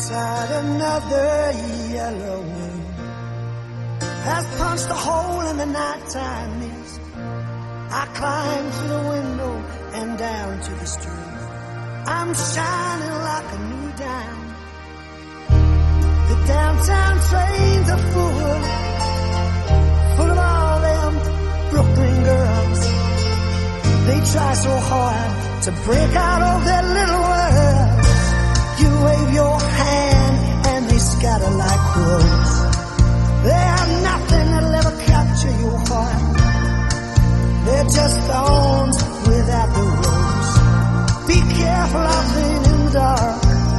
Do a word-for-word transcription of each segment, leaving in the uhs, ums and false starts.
outside, another yellow moon has punched a hole in the nighttime mist. I climb through the window and down to the street. I'm shining like a new dime. The downtown trains are full, full of all them Brooklyn girls. They try so hard to break out of their little world. You wave your hand and they scatter like crows. They have nothing that'll ever capture your heart. They're just thorns without the rose. Be careful out there in the dark.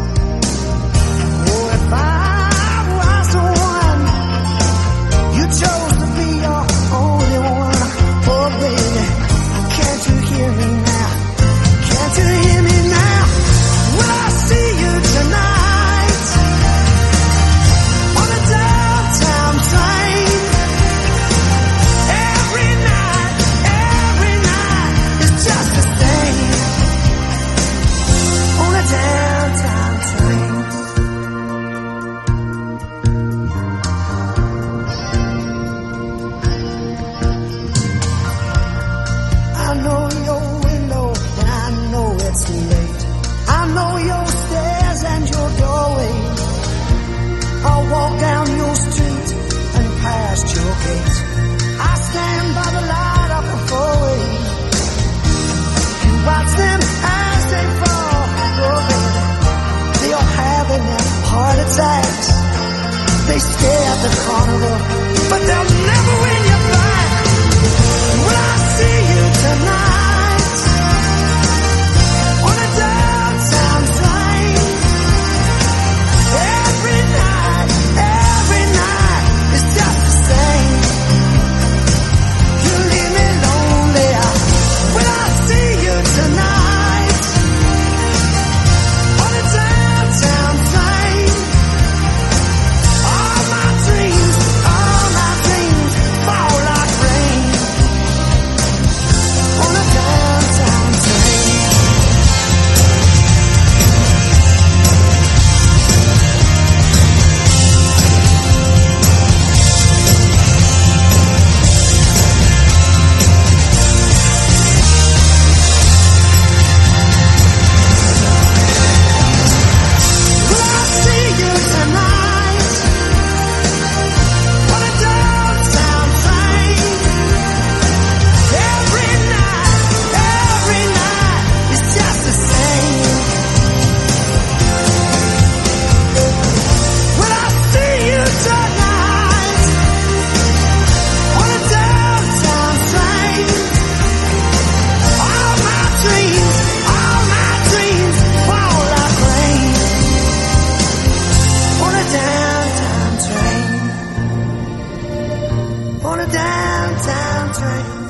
Oh, if I was the one you chose to be your only one, oh baby, can't you hear me now? Can't you hear me now? Will I see you tonight on the downtown train? Every night, every night is just the same on the downtown train. I know your window and I know it's late. I know your stairs and your doorway. I'll walk down your street and past your gate. I stand by the light of the four-way. You watch them as they fall. Oh baby, they all having their heart attacks. They stare at the carnival, but they'll never win you back. Will I see you tonight on a downtown train? Every night, every night is just the same. You leave me lonely. Will I see you tonight on a downtown train? All my dreams, all my dreams fall like rain on a downtown train. Will I see you tonight on a downtown train? Every night, every night is just the same. Will I see you tonight on a downtown train? All my dreams, all my dreams fall like rain on a downtown train. On a downtown train.